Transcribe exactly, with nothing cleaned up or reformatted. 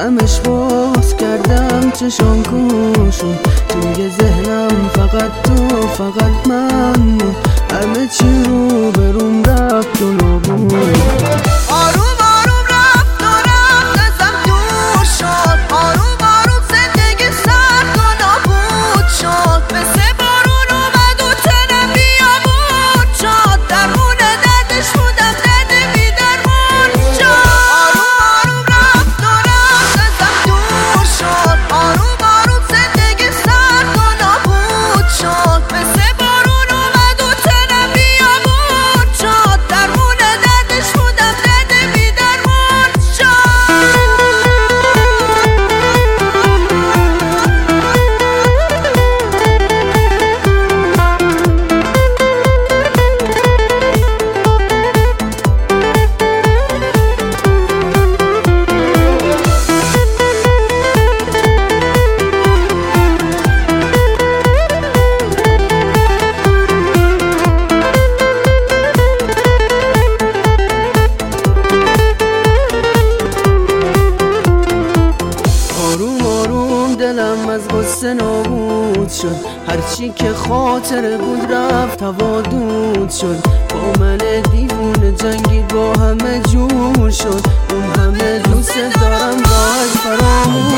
همش باز کردم چشام کوشون، توی ذهنم فقط تو فقط من بود، همه چی رو بروم رفت و نبود. آروم آروم رفت و رفت ازم دور شد، آروم آروم زندگی سرد و نابود شد، مثل بارون اومد و تنم بیابون شد، درمون دردش بودم درد بی درمون شد. آروم آروم رفت و رفت ازم دور شد، آروم آروم زندگی سرد و نابود شد، مثل بارون اومد و تنم بیابون شد، درمون دردش بودم درد بی درمون شد. دلم از غصه نابود شد، هرچی که خاطره بود رفت هوا دود شد، با من دیوونه جنگید با همه جور شد، اون همه دوست دارم راحت فراموش